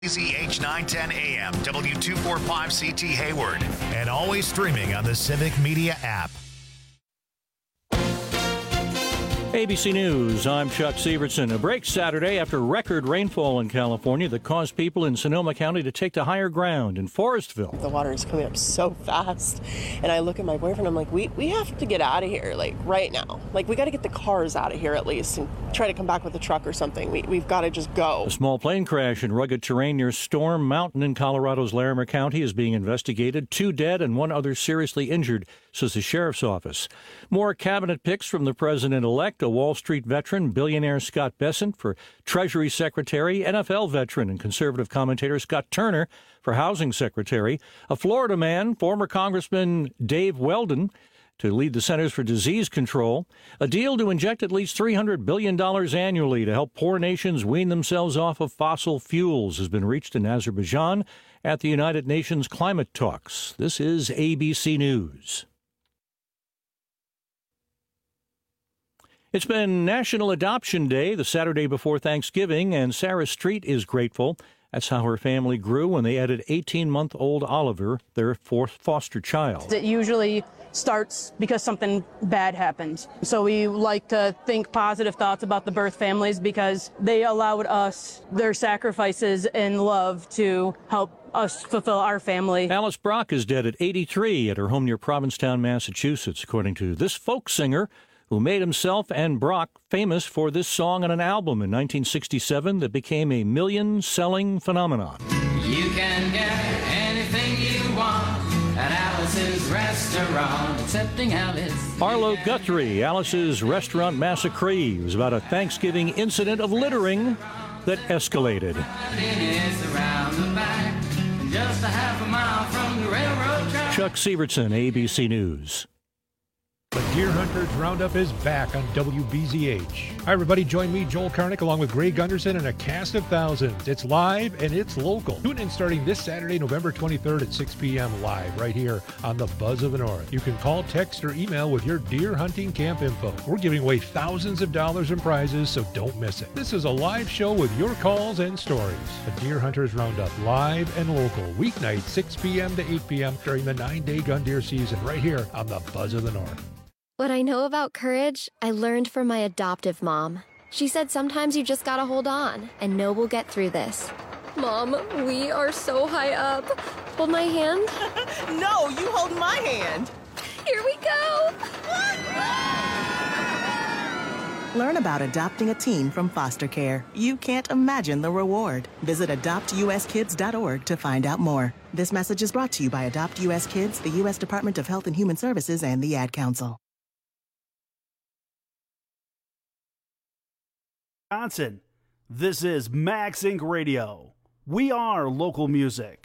ZH910 AM, W245CT Hayward, and always streaming on the Civic Media app. ABC News, I'm Chuck Severson. A break Saturday after record rainfall in California that caused people in Sonoma County to take to higher ground in Forestville. The water is coming up so fast, and I look at my boyfriend, I'm like, we have to get out of here, like, right now. Like, we got to get the cars out of here at least and try to come back with a truck or something. We've got to just go. A small plane crash in rugged terrain near Storm Mountain in Colorado's Larimer County is being investigated. 2 dead and 1 other seriously injured, says the sheriff's office. More cabinet picks from the president-elect, a Wall Street veteran, billionaire Scott Bessent for Treasury Secretary, NFL veteran and conservative commentator Scott Turner for Housing Secretary, a Florida man, former Congressman Dave Weldon, to lead the Centers for Disease Control, a deal to inject at least $300 billion annually to help poor nations wean themselves off of fossil fuels has been reached in Azerbaijan at the United Nations climate talks. This is ABC News. It's been National Adoption Day, the Saturday before Thanksgiving, and Sarah Street is grateful. That's how her family grew when they added 18-month-old Oliver, their 4th foster child. It usually starts because something bad happened. So we like to think positive thoughts about the birth families because they allowed us their sacrifices and love to help us fulfill our family. Alice Brock is dead at 83 at her home near Provincetown, Massachusetts, according to this folk singer who made himself and Brock famous for this song on an album in 1967 that became a million-selling phenomenon. You can get anything you want at Alice's Restaurant, excepting Alice. Arlo Guthrie, Alice's Restaurant Massacre, was about a Thanksgiving incident of littering that escalated. Just a half a mile from the railroad track. Chuck Severson, ABC News. The Deer Hunters Roundup is back on WBZH. Hi, everybody. Join me, Joel Karnick, along with Greg Gunderson and a cast of thousands. It's live and it's local. Tune in starting this Saturday, November 23rd at 6 p.m. live right here on the Buzz of the North. You can call, text, or email with your deer hunting camp info. We're giving away thousands of dollars in prizes, so don't miss it. This is a live show with your calls and stories. The Deer Hunters Roundup, live and local, weeknight 6 p.m. to 8 p.m. during the 9-day gun deer season right here on the Buzz of the North. What I know about courage, I learned from my adoptive mom. She said sometimes you just gotta hold on and know we'll get through this. Mom, we are so high up. Hold my hand. No, you hold my hand. Here we go. Learn about adopting a teen from foster care. You can't imagine the reward. Visit adoptuskids.org to find out more. This message is brought to you by Adopt U.S. Kids, the U.S. Department of Health and Human Services, and the Ad Council. Wisconsin. This is Max Inc. Radio. We are local music.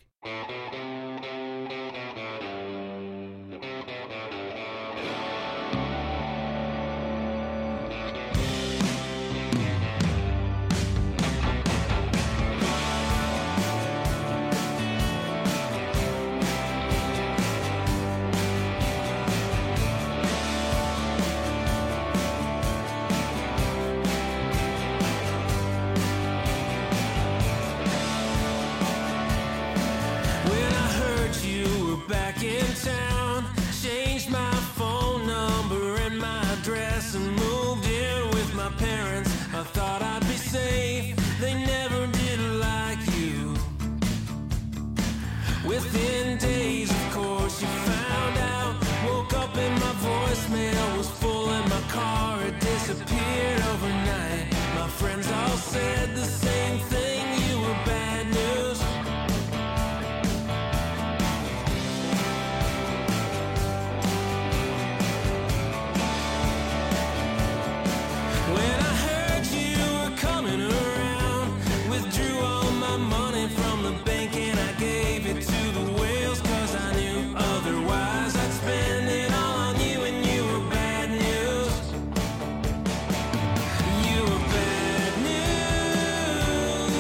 Within days, of course, you found out. Woke up and my voicemail was full and my car had disappeared overnight. My friends all said the same thing, you were bad news. When I heard you were coming around, withdrew all my money from the bank and I gave it to the whales, cause I knew otherwise I'd spend it all on you, and you were bad news. You were bad news.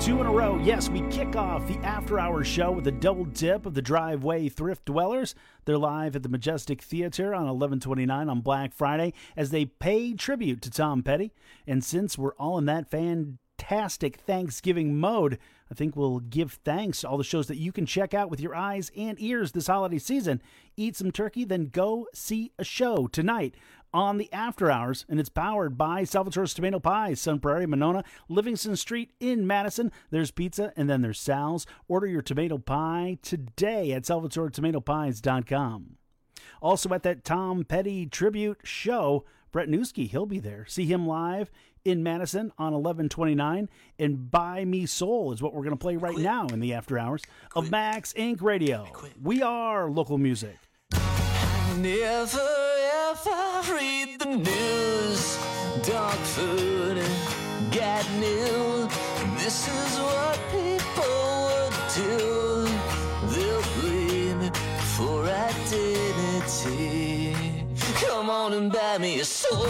2 in a row. Yes, we kick off the after-hours show with a double dip of the Driveway Thrift Dwellers. They're live at the Majestic Theater on 11/29 on Black Friday as they pay tribute to Tom Petty. And since we're all in that fantastic Thanksgiving mode, I think we'll give thanks to all the shows that you can check out with your eyes and ears this holiday season. Eat some turkey, then go see a show tonight on the After Hours, and it's powered by Salvatore's Tomato Pies, Sun Prairie, Monona, Livingston Street in Madison. There's pizza, and then there's Sal's. Order your tomato pie today at SalvatoreTomatoPies.com. Also at that Tom Petty tribute show, Brett Newski, he'll be there. See him live in Madison on 11/29, and Buy Me Soul is what we're going to play right now in the After Hours of Max Inc. Radio. We are local music. Never ever read the news. Dog food, got new. This is what people would do. They'll bleed for identity. Come on and buy me a soul.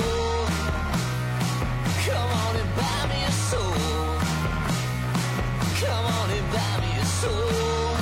Come on and buy me a soul. Come on and buy me a soul.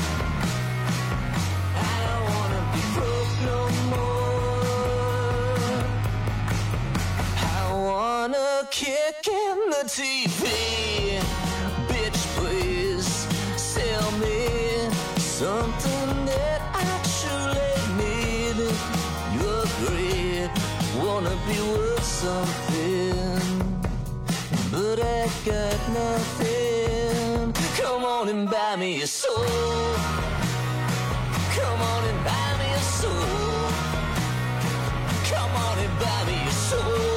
Kick in the TV, bitch, please sell me something that I truly need. You're great, wanna be worth something, but I got nothing. Come on and buy me a soul. Come on and buy me a soul. Come on and buy me a soul.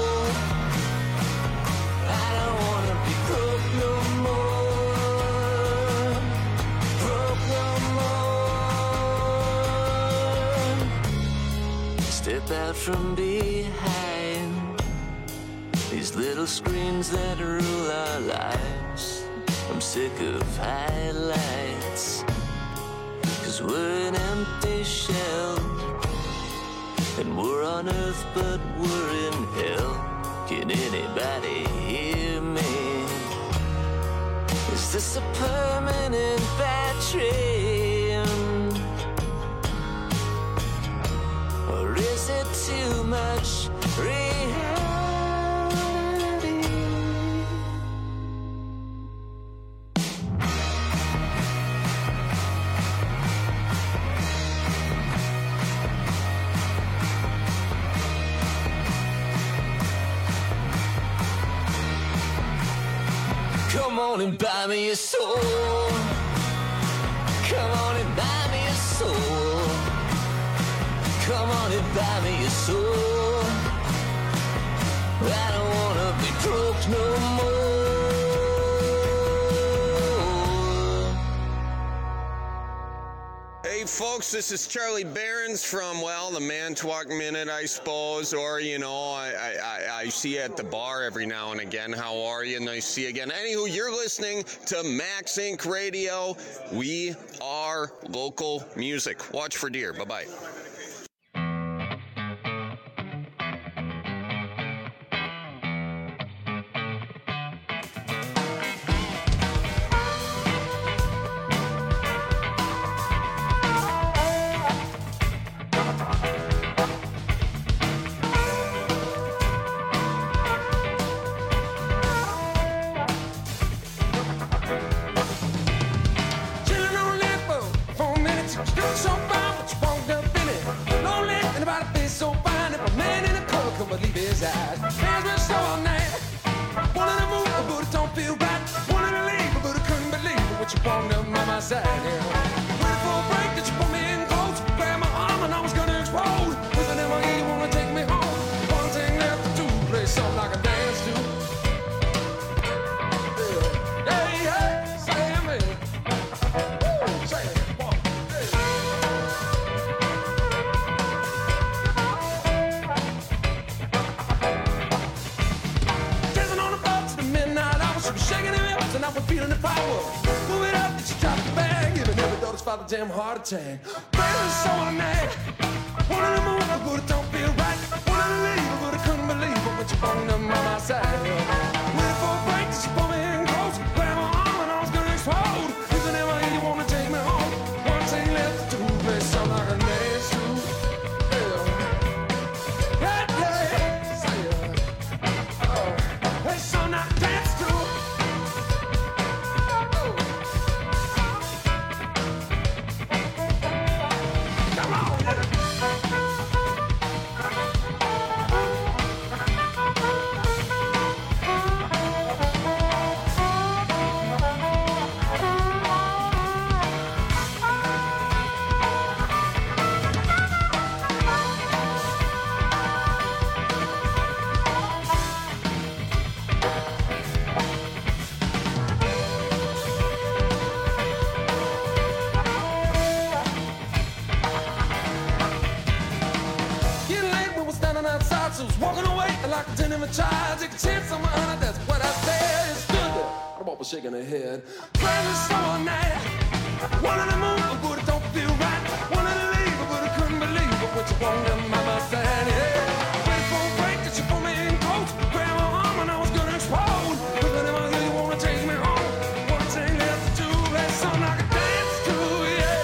Step out from behind these little screens that rule our lives. I'm sick of highlights, 'cause we're an empty shell, and we're on earth but we're in hell. Can anybody hear me? Is this a permanent bad dream? Or is it too much reality? Come on and buy me a soul. Come on and buy me a soul. Come on and buy me a soul. I don't wanna be broke no more. Hey folks, this is Charlie Behrens from, well, the Manitowoc Minute, I suppose, or, you know, I see you at the bar every now and again. How are you? Nice to see you again. Anywho, you're listening to Max Inc. Radio. We are local music. Watch for deer. Bye-bye. Damn heart attack. Baby, so I'm mad. Wanted to move, but it don't feel right. Wanted to leave, but I couldn't believe it. But you phoned up by my side. Waiting for a break, 'cause you pulled me in close. Grabbed my arm and I was gonna papa shaking her head. Crazy so nice. Wanted to move, but it don't feel right. Wanted to leave, but I couldn't believe it. What you want, them mama said, yeah. Waiting for a break that you put me in coach. Grab my arm and I was gonna explode. But then I really wanna take me home. One thing left to do, that's something I can dance to, yeah.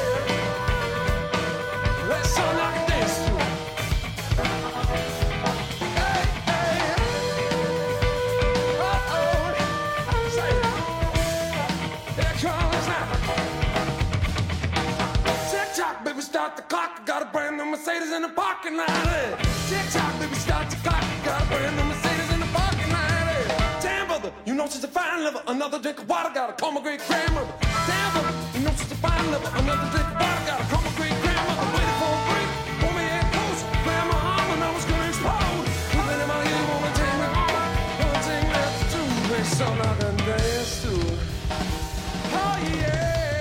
That's something I can dance to. Hey, hey. Uh-oh. Say it. There comes now. Tick-tock, baby, start the clock. I got a brand new Mercedes in the parking lot. Hey. Tick-tock, baby, start the clock. I got a brand new Mercedes in the parking lot. Hey. Damn, brother, you know she's a fine lover. Another drink of water, gotta call my great grandmother. Damn, brother, you know she's a fine lover. Another drink of water, gotta call my great grandmother. Waiting for a break, pull me in close. Grab my arm and I was gonna explode. But then my you wanna take me home. One thing left to do, there's something I can dance to. Oh yeah.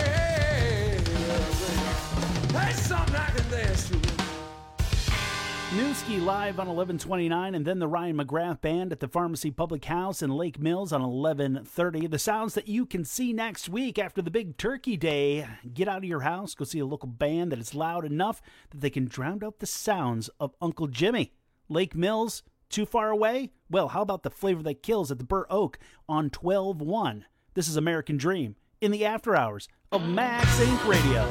There's something I can dance to. Newski live on 11:29, and then the Ryan McGrath Band at the Pharmacy Public House in Lake Mills on 11:30. The sounds that you can see next week after the big Turkey Day. Get out of your house, go see a local band that is loud enough that they can drown out the sounds of Uncle Jimmy. Lake Mills, too far away? Well, how about the Flavor That Kills at the Burr Oak on 12/1? This is American Dream in the after hours of Max Inc. Radio.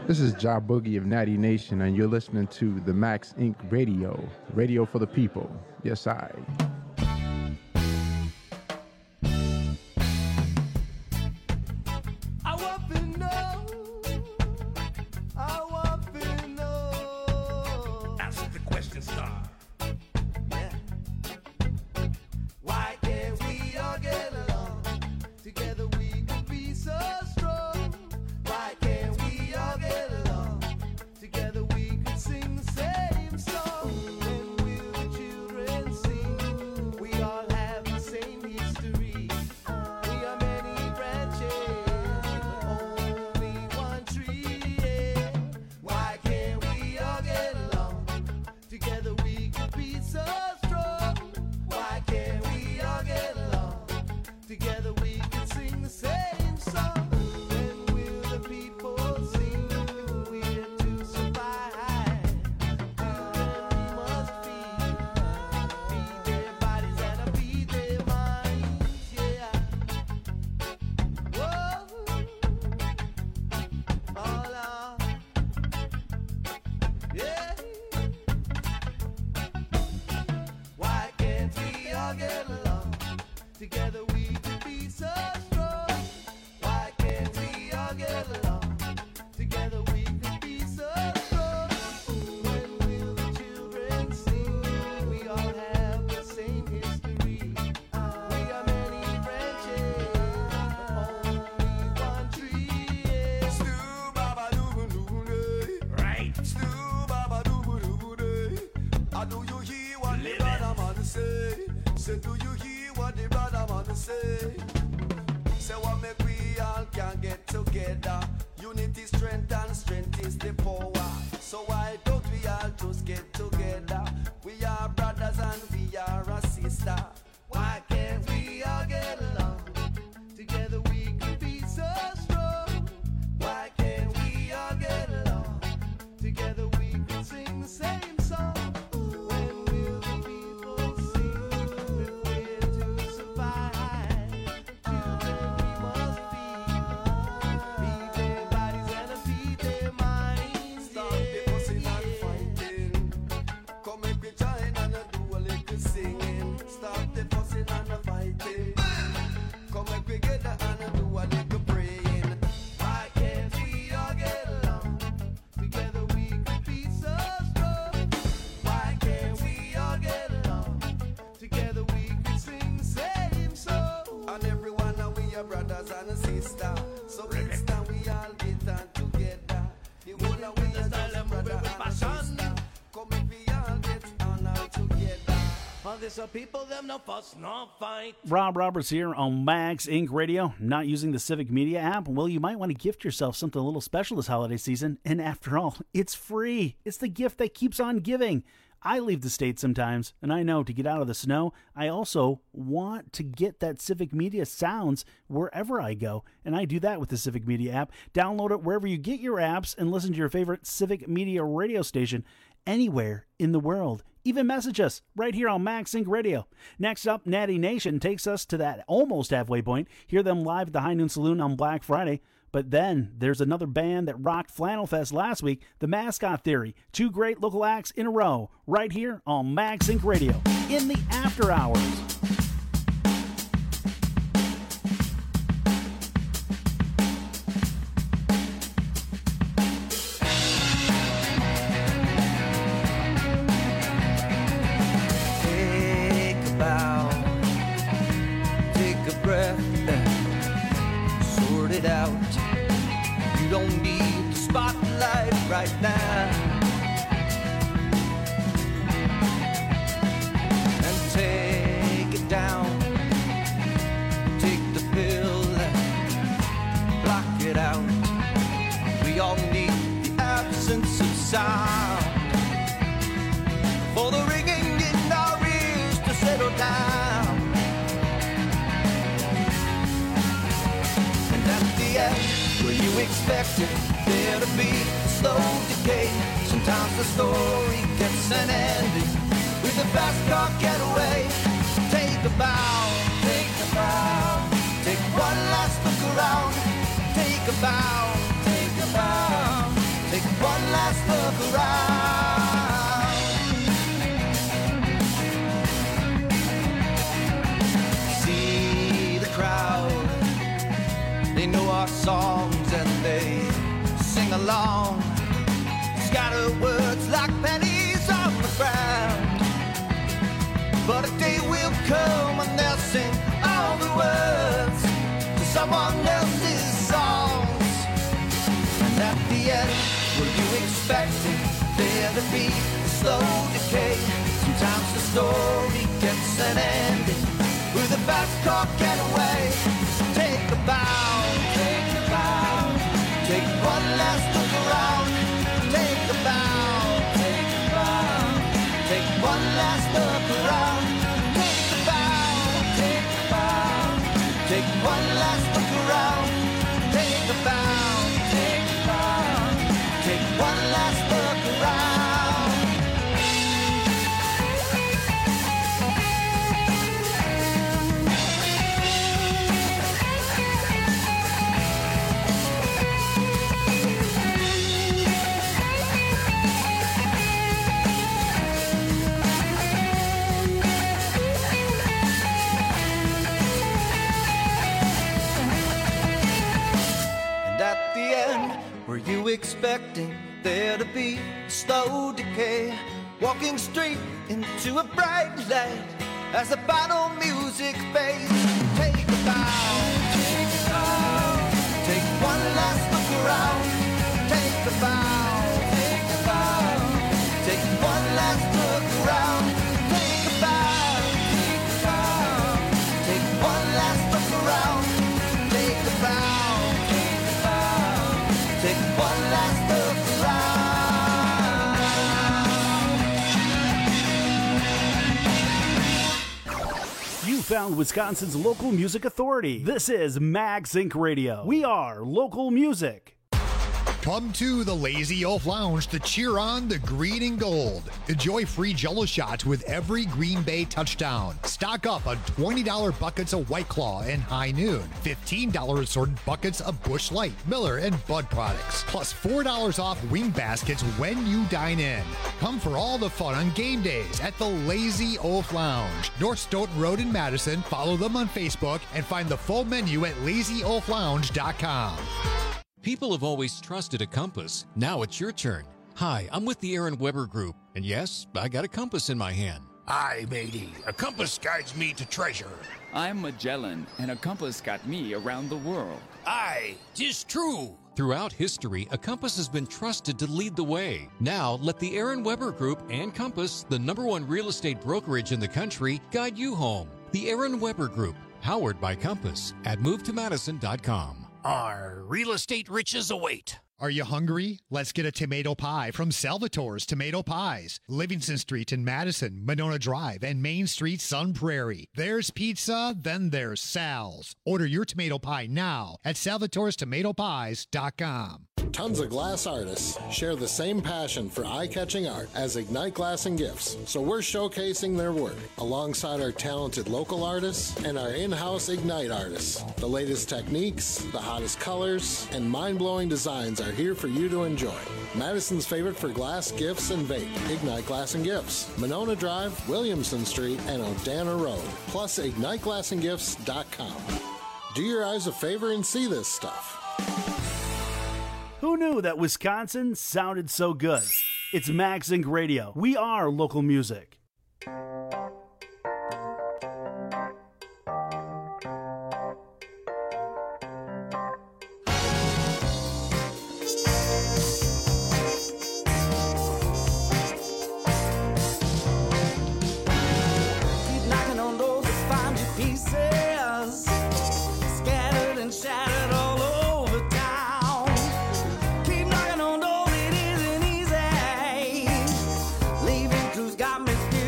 This is Ja Boogie of Natty Nation, and you're listening to the Max Inc. Radio for the people. Yes, I. Ask the question star. Why can't we all get along? Together we could be so strong. Why can't we all get along? Together we could sing the same song. When will the children sing? We all have the same history. We are many branches, but only one tree. Yeah. Why can't we all get along? Together we could be so strong. Why can't we all get along? Together we could sing the same song. When will the people sing? If we're to survive, then we must feed their bodies and feed their minds. Yeah. Whoa. All on. Yeah. Why can't we all get along? Together we could be so strong. Why can't we all get along? Together we could be so strong. When will the children sing? We all have the same history. We are many branches, but only one tree. Yeah. Stu baba doo doo day. Right. Stu baba doo doo day. Do you hear what the brother man say? Say, do you hear what the brother man say? Say, what make we all can get together? Unity, strength, and strength is the power. So why don't we all just get together? We are brothers and we are a sister. Why can't we all get along? Together we could be so strong. Why can't we all get along? Together we could sing the same song. When will the people sing? If we're to survive, children we must feed their bodies and feed their minds. Stop the fussing and fighting. Come make we join and do a little singing. Stop the fussing and fighting. Come make we get and do a little praying. Why can't we all get along? Together we could be so strong. Why can't we all get along? Together we could sing the same song. And everyone we are brothers and sisters. So it's time we all get on together. The whole of we are just brother and sister. Come if we all get on all together. All this are people them no fuss, no fight. Rob Roberts here on Max Inc. Radio. Not using the Civic Media app? Well, you might want to gift yourself something a little special this holiday season. And after all, it's free. It's the gift that keeps on giving. I leave the state sometimes, and I know to get out of the snow, I also want to get that Civic Media sounds wherever I go. And I do that with the Civic Media app. Download it wherever you get your apps and listen to your favorite Civic Media radio station anywhere in the world. Even message us right here on Max Inc. Radio. Next up, Natty Nation takes us to that almost halfway point. Hear them live at the High Noon Saloon on Black Friday. But then there's another band that rocked Flannel Fest last week, The Mascot Theory. Two great local acts in a row, right here on Max Inc. Radio in the after hours. It out. You don't need the spotlight right now. And take it down. Take the pill and block it out. We all need the absence of sound for the ringing in our ears to settle down. Where you expected there to be a slow decay. Sometimes the story gets an ending with a fast car getaway. So take a bow, take a bow, take one last look around. Take a bow, take a bow, look around. See the crowd, they know our songs and they sing along. Scatter words like pennies on the ground. But a day will come when they'll sing all the words to someone else's songs. And at the end, were you expecting there to be a slow decay? Sometimes the story gets an ending with a fast car getaway. Take a bow, take a bow, take one last look around. Take a bow, take a bow, take one last look around. Take a bow, take a bow, take one last look around. Take a bow, take a bow, take one last look around. At the end, were you expecting there to be a slow decay? Walking straight into a bright light as the final music fades. Take a bow, take a bow, take one last look around. Take a bow, take a bow, take one last look around. Take a bow, take a bow, take one last look around. Take a bow. Take one last look around. You found Wisconsin's local music authority. This is Max Inc. Radio. We are local music. Come to the Lazy Oaf Lounge to cheer on the green and gold. Enjoy free Jell-O shots with every Green Bay touchdown. Stock up on $20 buckets of White Claw and High Noon. $15 assorted buckets of Busch Light, Miller, and Bud products. Plus $4 off wing baskets when you dine in. Come for all the fun on game days at the Lazy Oaf Lounge. North Stoughton Road in Madison. Follow them on Facebook and find the full menu at lazyoaflounge.com. People have always trusted a compass. Now it's your turn. Hi, I'm with the Aaron Weber Group, and yes, I got a compass in my hand. Aye, matey, a compass guides me to treasure. I'm Magellan, and a compass got me around the world. Aye, 'tis true. Throughout history, a compass has been trusted to lead the way. Now, let the Aaron Weber Group and Compass, the #1 real estate brokerage in the country, guide you home. The Aaron Weber Group, powered by Compass, at movetomadison.com. Our real estate riches await. Are you hungry? Let's get a tomato pie from Salvatore's Tomato Pies. Livingston Street in Madison, Monona Drive, and Main Street, Sun Prairie. There's pizza, then there's Sal's. Order your tomato pie now at salvatorestomatopies.com. Tons of glass artists share the same passion for eye-catching art as Ignite Glass and Gifts, so we're showcasing their work alongside our talented local artists and our in-house Ignite artists. The latest techniques, the hottest colors, and mind-blowing designs are here for you to enjoy. Madison's favorite for glass, gifts, and vape, Ignite Glass and Gifts. Monona Drive, Williamson Street, and Odana Road. Plus, IgniteGlassandGifts.com. Do your eyes a favor and see this stuff. Who knew that Wisconsin sounded so good? It's Max Inc. Radio. We are local music. Got me still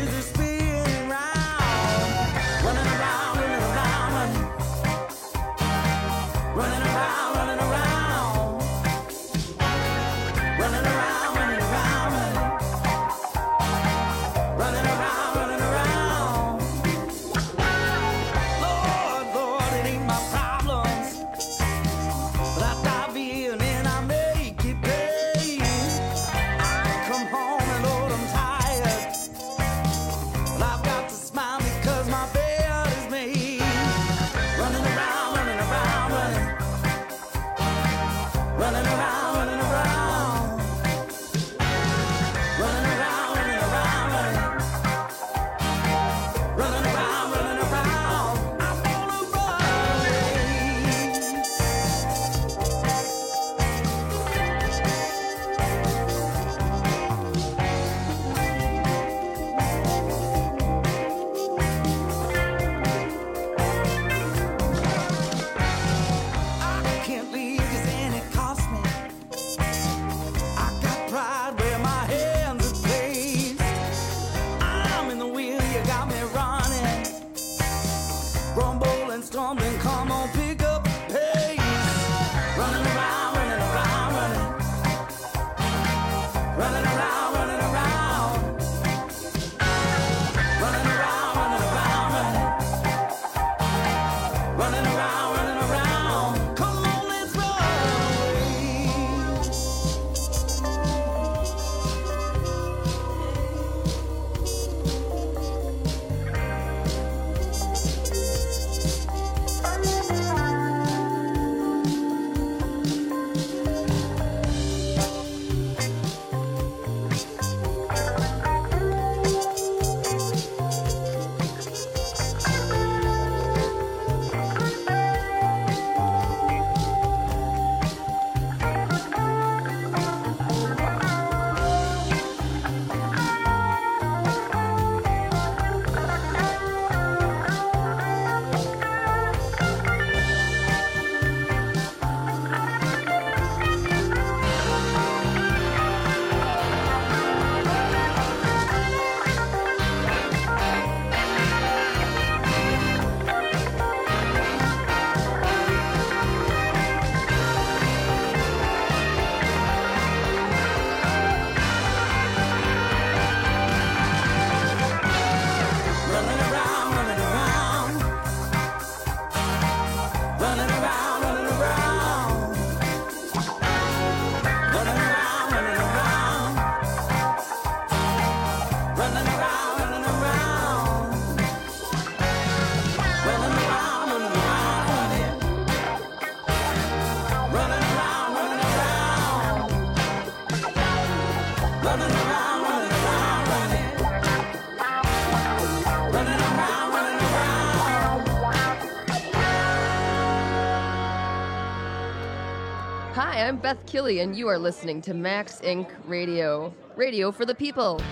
I'm Beth Killy, and you are listening to Max Inc. Radio. Radio for the people.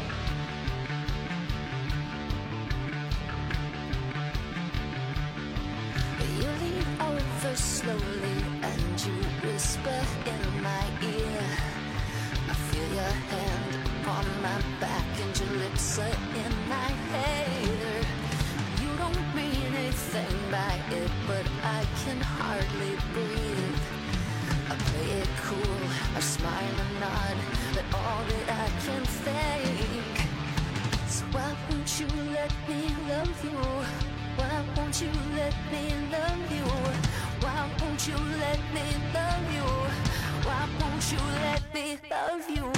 You lean over slowly and you whisper in my ear. I feel your hand upon my back and your lips are in my hair. You don't mean anything by it, but I can hardly breathe. I play it cool, I smile and nod, but all that I can think is why won't you let me love you? Why won't you let me love you? Why won't you let me love you? Why won't you let me love you?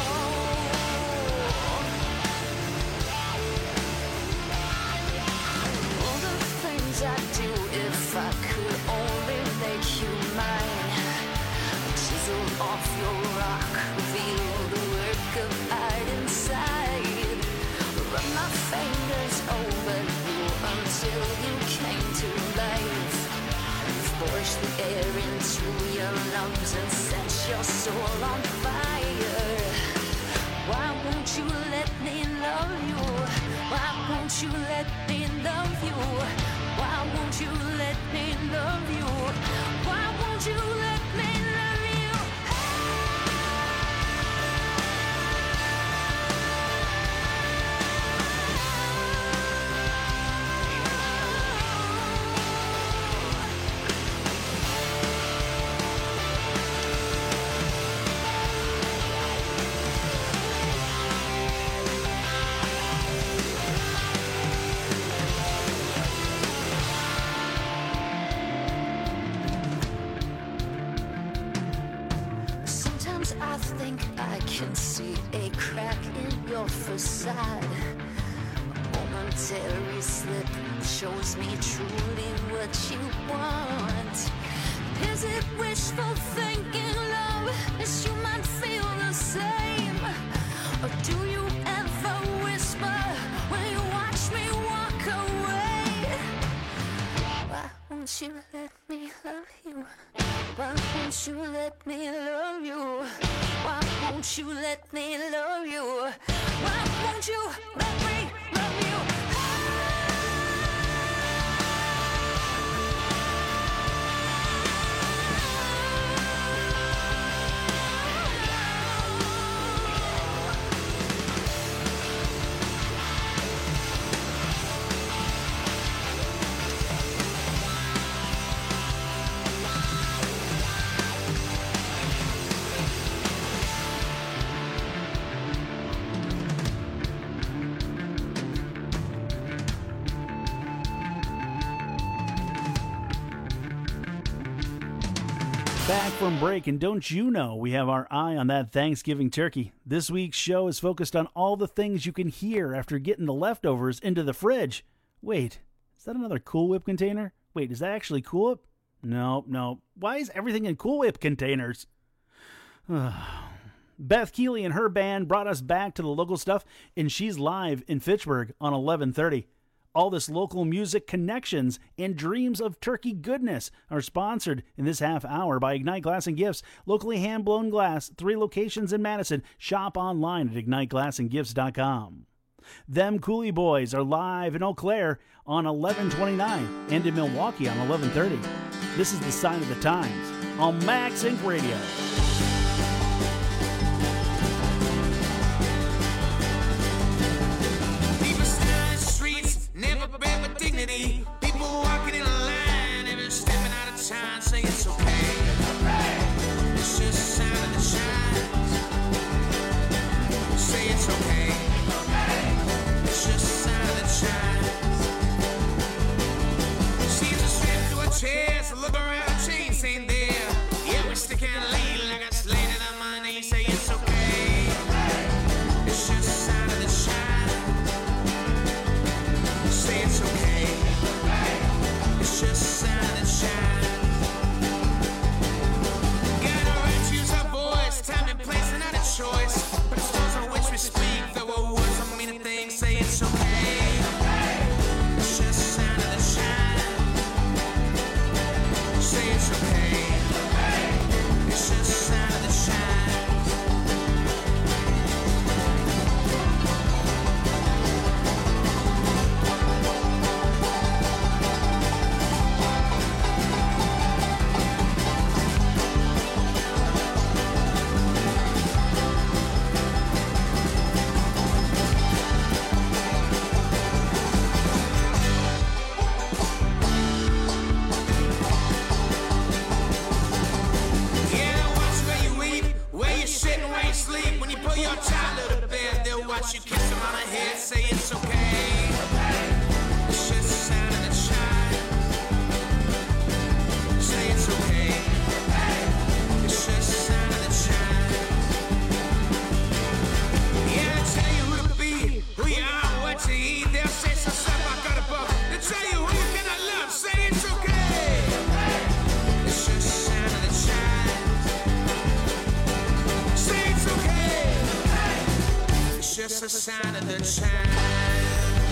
All the things I do, if I could only make you mine. Chisel off your rock, reveal the work of art inside. Run my fingers over you until you came to life. Force the air into your lungs and set your soul on fire. Why won't you let me love you? Why won't you let me love you? Why won't you let me love you? Why won't you let me love you? Sometimes I think I can see a crack in your facade. A momentary slip shows me truly what you want. Is it wishful thinking, love? Is you might feel the same? Or do you ever whisper when you watch me walk away? Why won't you let me love you? Why won't you let me love you? Why won't you let me love you? Why won't you let me love you? Back from break, and don't you know we have our eye on that Thanksgiving turkey. This week's show is focused on all the things you can hear after getting the leftovers into the fridge. Wait, is that another Cool Whip container? Wait, is that actually Cool Whip? No. Why is everything in Cool Whip containers? Beth Keeley and her band brought us back to the local stuff, and she's live in Fitchburg on 11:30. All this local music connections and dreams of turkey goodness are sponsored in this half hour by Ignite Glass and Gifts. Locally hand-blown glass, 3 locations in Madison. Shop online at IgniteGlassandGifts.com. Them Cooley Boys are live in Eau Claire on 11:29 and in Milwaukee on 11:30. This is the Sign of the Times on Max Inc. Radio. Never been with dignity. People walking in a line, every stepping out of time, say it's okay. It's just a sign of the shines. Say it's okay. It's just a sign of the shines. Seems a strip to a chest, look around, chains ain't there. Yeah, we stick and lean like the sign of the times.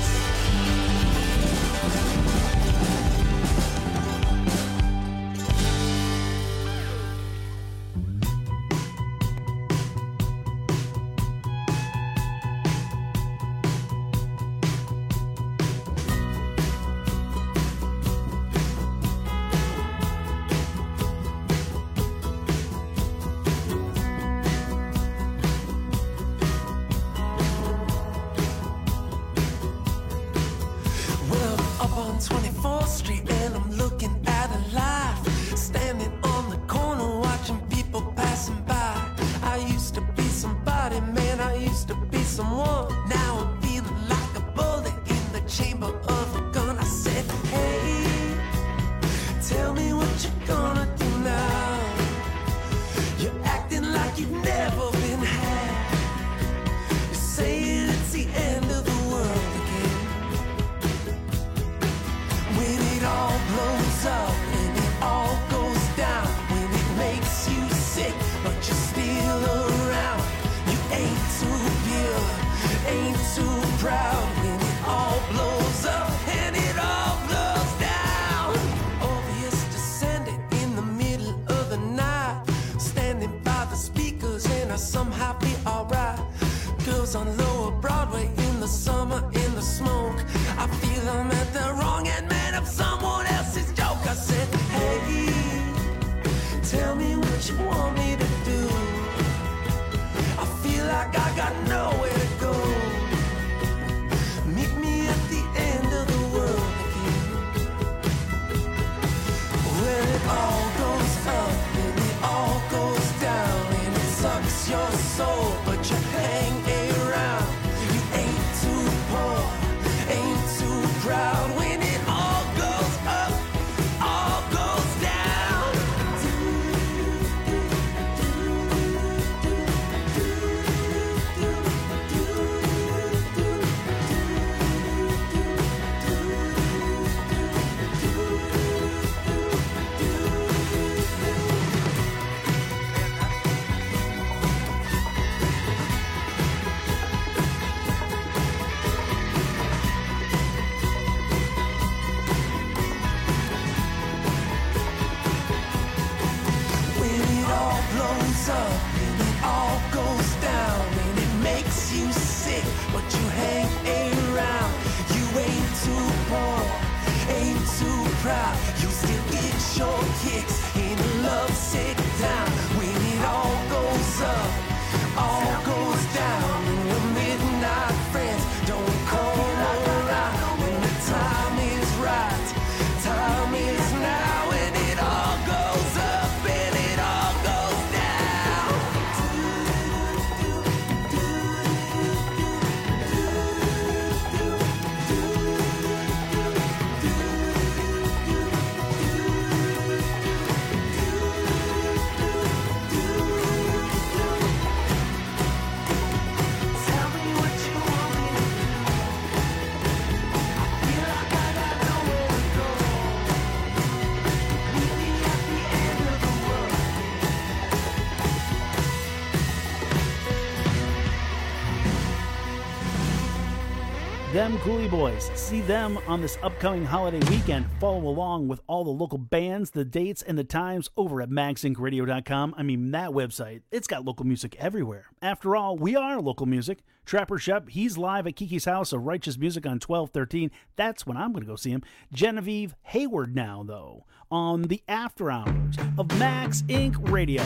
Them Cooley Boys. See them on this upcoming holiday weekend. Follow along with all the local bands, the dates, and the times over at MaxIncRadio.com. I mean, that website, it's got local music everywhere. After all, we are local music. Trapper Shep, he's live at Kiki's House of Righteous Music on 12/13. That's when I'm going to go see him. Genevieve Hayward now, though, on the After Hours of Max Inc. Radio.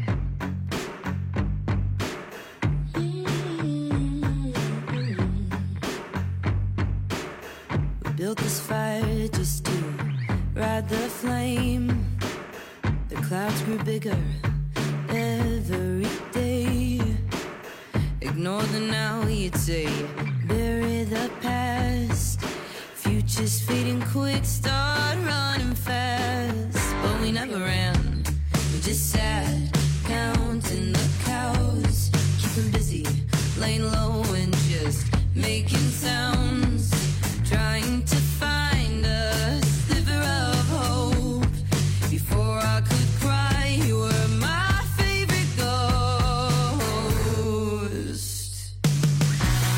Built this fire just to ride the flame. The clouds grew bigger every day. Ignore the now, you'd say. Bury the past. Future's fading quick, start running fast. But we never ran, we just sat, counting the cows. Keeping busy, laying low and just making sounds. Trying to find a sliver of hope. Before I could cry, you were my favorite ghost.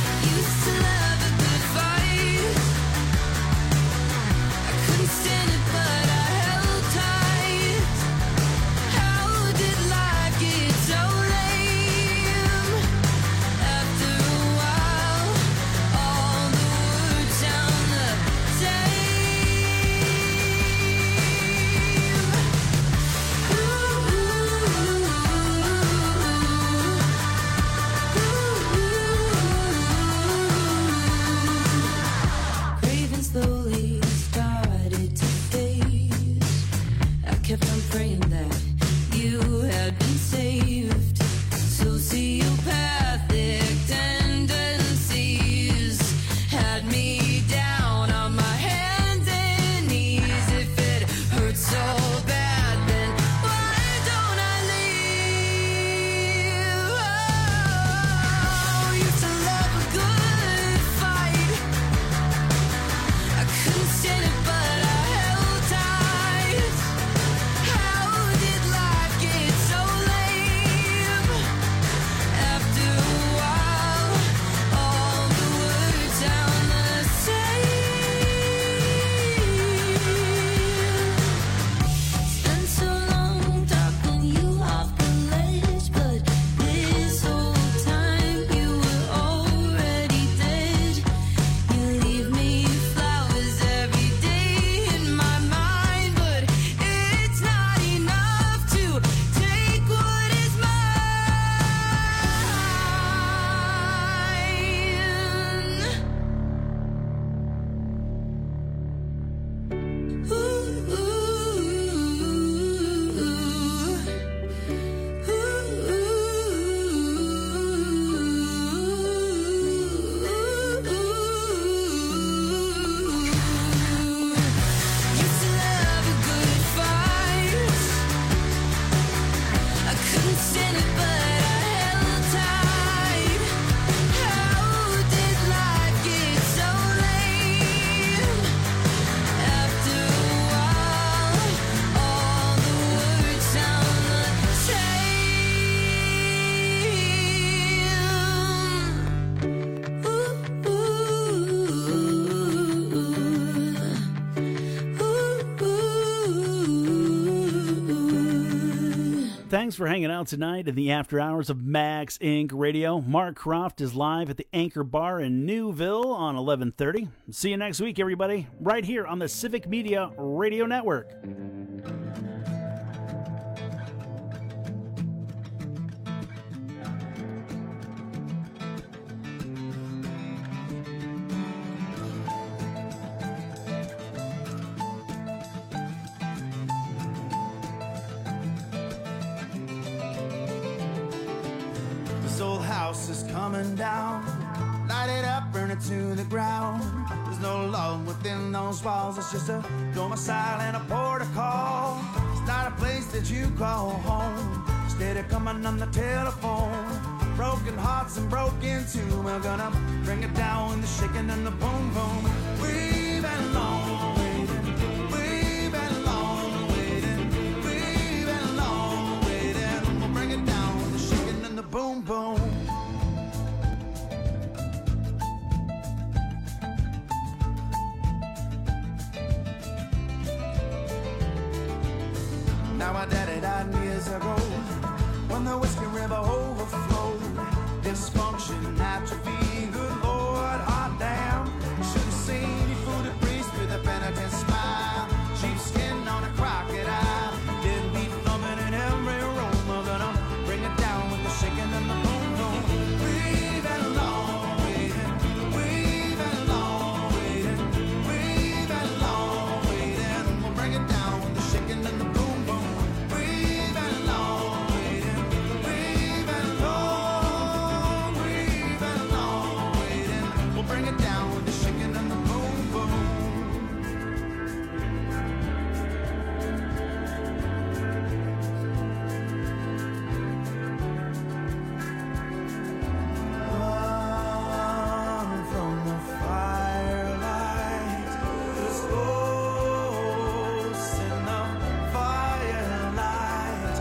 Thanks for hanging out tonight in the after hours of Max Inc. Radio. Mark Croft is live at the Anchor Bar in Newville on 11:30. See you next week, everybody, right here on the Civic Media Radio Network. This old house is coming down. Light it up, burn it to the ground. There's no love within those walls. It's just a domicile and a port of call. It's not a place that you call home. Instead of coming on the telephone. Broken hearts and broken too. We're gonna bring it down with the shaking and the boom boom. We've been long waiting. We've been long waiting. We've been long waiting. We'll bring it down with the shaking and the boom boom. Now my daddy died years ago when the Whiskey River overflowed. Dysfunction, atrophy, good Lord, hot damn. Should have seen you fooled a priest with a penitent smile. Cheap skin on a crocodile. Didn't be thumping in every room. We're gonna bring it down with the shaking and the boom boom. We've been long waiting. We've been long waiting. We've been long waiting. We'll bring it down with the shaking and the boom boom. We've been long waiting. We've been long. We've been long waiting. We'll bring it down with the shaking and the boom boom. Run from the firelight. There's ghosts in the firelight.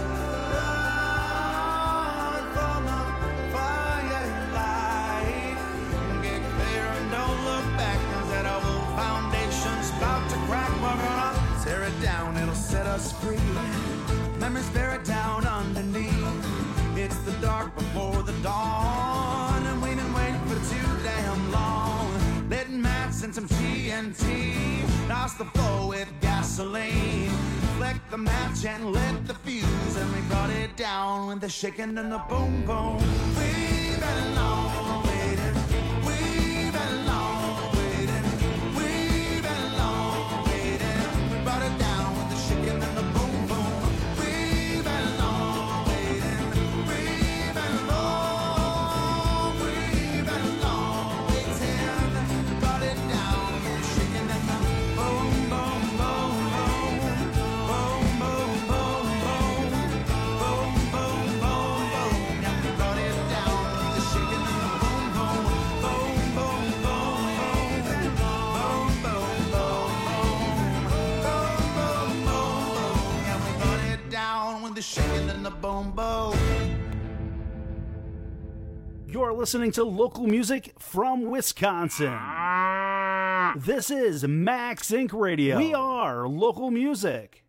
Run from the firelight. Get clear and don't look back, 'cause that old foundation's about to crack. We're gonna tear it down, it'll set us free. Memories buried down underneath. It's the dark before the dawn, and we've been waiting for too damn long. Letting mats and some TNT douse the floor with gasoline. Flick the match and lit the fuse, and we brought it down with the shaking and the boom boom. We've been long waiting. We've been long waiting. We've been long waiting. We brought it down with the shaking and the boom boom. We've been long waiting. We've been long. We've been long waiting. We brought it down with the shaking and the boom boom boom boom. Boom boom boom boom. Boom boom boom boom. Yeah, we brought it down with the shaking and the boom boom. Boom boom boom boom. Boom boom boom boom. Boom boom boom boom. Yeah, we brought it down with the shaking and the boom boom. You're listening to local music from Wisconsin. This is Max Inc. Radio. We are local music.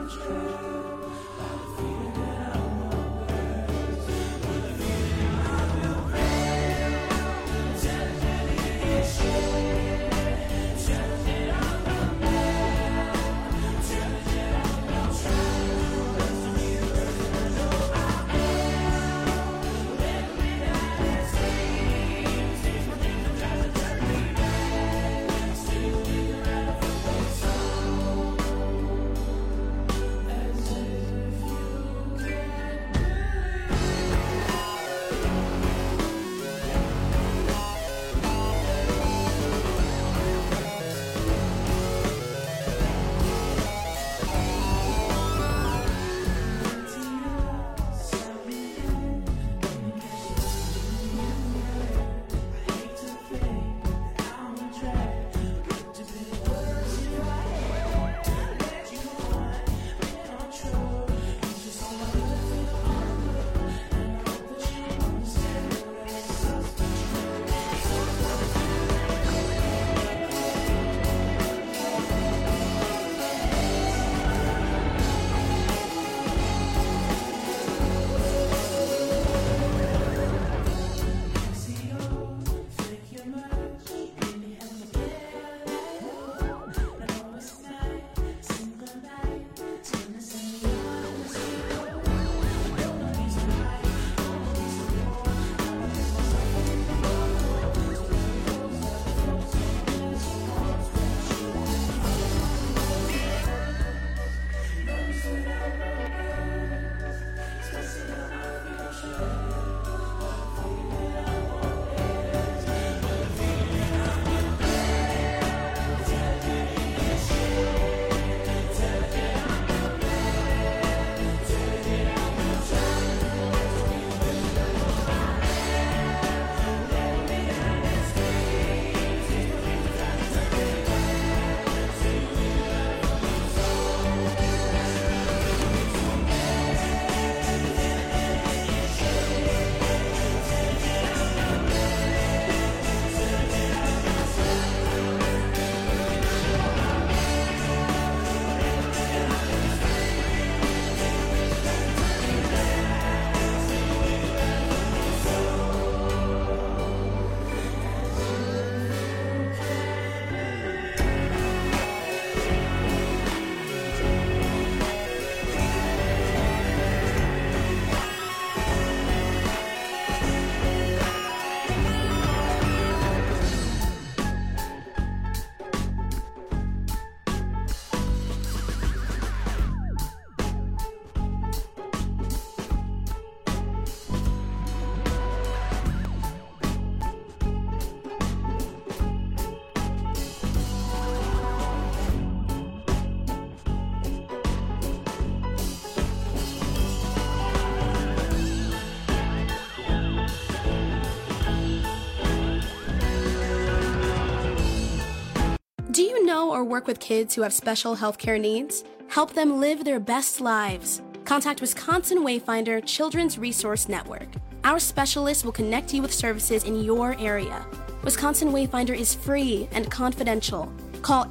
Or work with kids who have special healthcare needs? Help them live their best lives. Contact Wisconsin Wayfinder Children's Resource Network. Our specialists will connect you with services in your area. Wisconsin Wayfinder is free and confidential. Call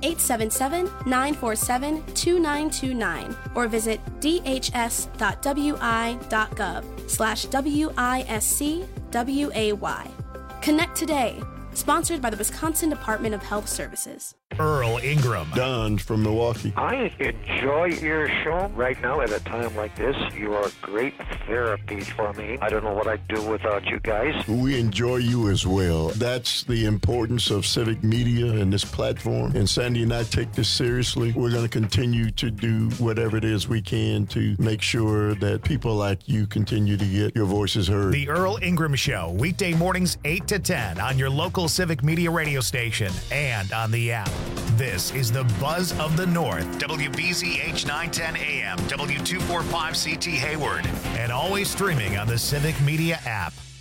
877-947-2929 or visit dhs.wi.gov/WISCWAY. Connect today. Sponsored by the Wisconsin Department of Health Services. Earl Ingram. Don from Milwaukee. I enjoy your show right now at a time like this. You are great therapy for me. I don't know what I'd do without you guys. We enjoy you as well. That's the importance of civic media and this platform. And Sandy and I take this seriously. We're going to continue to do whatever it is we can to make sure that people like you continue to get your voices heard. The Earl Ingram Show, weekday mornings 8 to 10 on your local civic media radio station and on the app. This is the Buzz of the North, WBZH 910 AM, W245CT Hayward, and always streaming on the Civic Media app.